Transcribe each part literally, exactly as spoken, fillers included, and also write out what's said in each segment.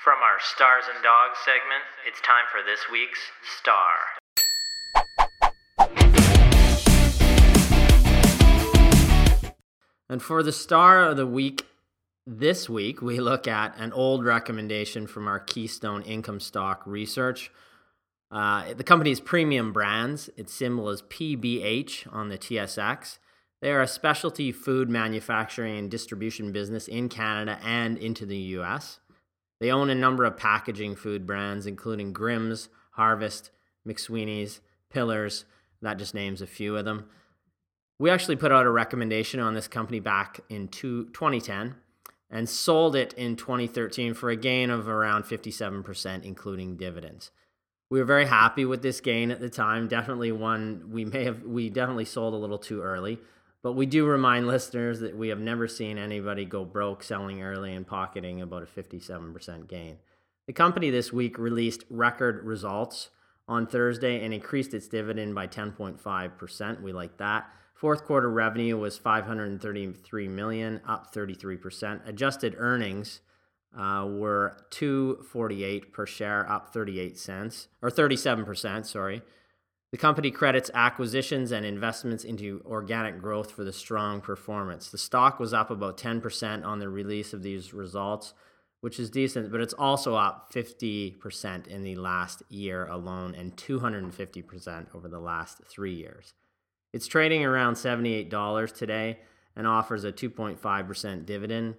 From our Stars and Dogs segment, it's time for this week's Star. And for the Star of the Week, this week, we look at an old recommendation from our Keystone Income Stock Research. Uh, the company is Premium Brands. Its symbol is P B H on the T S X. They are a specialty food manufacturing and distribution business in Canada and into the U S. They own a number of packaging food brands, including Grimm's, Harvest, McSweeney's, Pillars. That just names a few of them. We actually put out a recommendation on this company back in twenty ten and sold it in twenty thirteen for a gain of around fifty-seven percent, including dividends. We were very happy with this gain at the time. Definitely one we may have, we definitely sold a little too early. But we do remind listeners that we have never seen anybody go broke selling early and pocketing about a fifty-seven percent gain. The company this week released record results on Thursday and increased its dividend by ten point five percent. We like that. Fourth quarter revenue was five hundred thirty-three million dollars, up thirty-three percent. Adjusted earnings uh, were two forty-eight per share, up thirty-eight cents, or thirty-seven percent, sorry. The company credits acquisitions and investments into organic growth for the strong performance. The stock was up about ten percent on the release of these results, which is decent, but it's also up fifty percent in the last year alone and two hundred fifty percent over the last three years. It's trading around seventy-eight dollars today and offers a two point five percent dividend.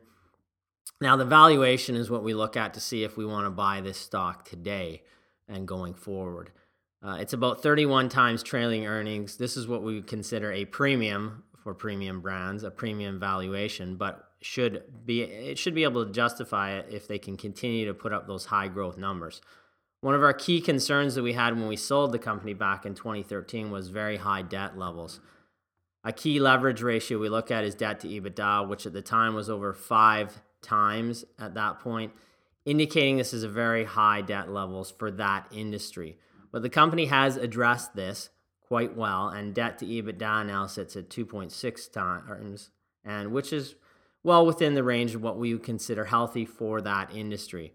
Now, the valuation is what we look at to see if we want to buy this stock today and going forward. Uh, it's about thirty-one times trailing earnings. This is what we would consider a premium for Premium Brands, a premium valuation, but should be it should be able to justify it if they can continue to put up those high growth numbers. One of our key concerns that we had when we sold the company back in twenty thirteen was very high debt levels. A key leverage ratio we look at is debt to EBITDA, which at the time was over five times at that point, indicating this is a very high debt levels for that industry. But the company has addressed this quite well, and debt to EBITDA now sits at two point six times, and which is well within the range of what we would consider healthy for that industry.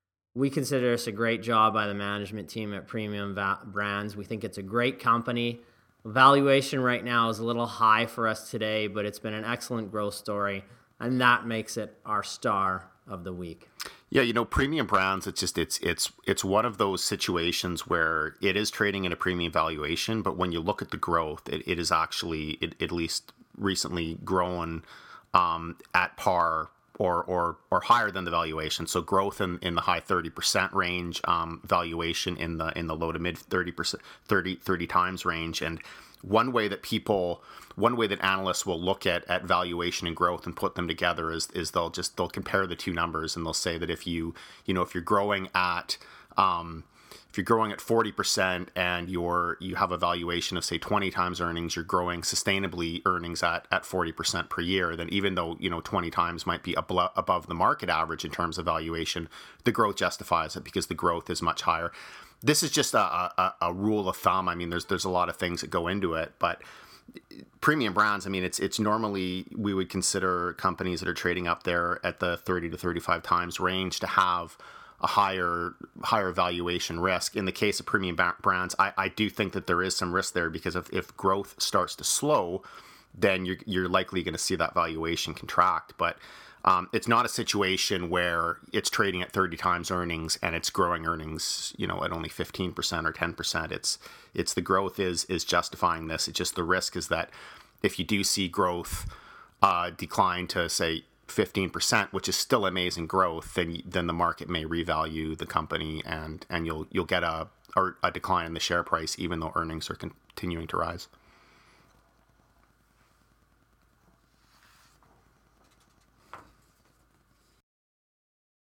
We consider this a great job by the management team at Premium Va- Brands. We think it's a great company. Valuation right now is a little high for us today, but it's been an excellent growth story, and that makes it our star of the week. Yeah, you know, Premium Brands, it's just, it's it's it's one of those situations where it is trading in a premium valuation, but when you look at the growth, it, it is actually, it, at least recently, grown um, at par or or or higher than the valuation. So growth in, in the high thirty percent range, um, valuation in the in the low to mid thirty percent, thirty, thirty times range. And one way that people, one way that analysts will look at, at valuation and growth and put them together is is they'll just they'll compare the two numbers, and they'll say that if you you know if you're growing at um, if you're growing at forty percent and you're you have a valuation of say twenty times earnings, you're growing sustainably earnings at at forty percent per year, then even though you know twenty times might be above above the market average in terms of valuation, the growth justifies it because the growth is much higher. This is just a, a, a rule of thumb. I mean, there's there's a lot of things that go into it, but Premium Brands, I mean, it's it's normally we would consider companies that are trading up there at the thirty to thirty-five times range to have a higher higher valuation risk. In the case of Premium Brands, I, I do think that there is some risk there because if, if growth starts to slow, then you're you're likely going to see that valuation contract. But Um, it's not a situation where it's trading at thirty times earnings and it's growing earnings, you know, at only fifteen percent or ten percent. It's it's the growth is is justifying this. It's just the risk is that if you do see growth uh, decline to say fifteen percent, which is still amazing growth, then then the market may revalue the company and and you'll you'll get a a decline in the share price even though earnings are continuing to rise.